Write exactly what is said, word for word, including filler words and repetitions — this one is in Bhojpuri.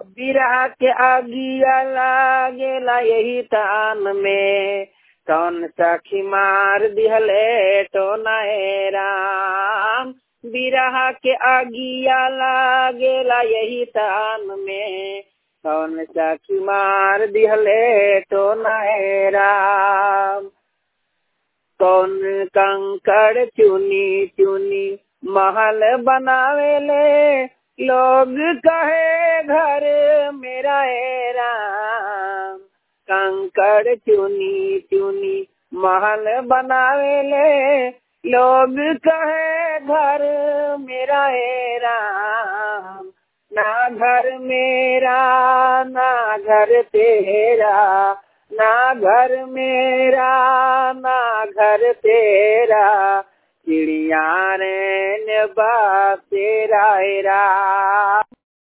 बिरहा के आगिया लागेला यही तान में, कौन सखी मार दिहले तो नए राम। बिरहा के आगिया लागेला यही तान में, कौन सखी मार दिहले तो नए राम। कौन कंकड़ चुनी चुनी महल बनावेले, लोग कहे घर मेरा है राम। कंकड़ चुनी चुनी महल बनावेले, लोग कहे घर मेरा है राम। ना घर मेरा ना घर तेरा, ना घर मेरा ना घर तेरा, चिड़िया ने बासेरा।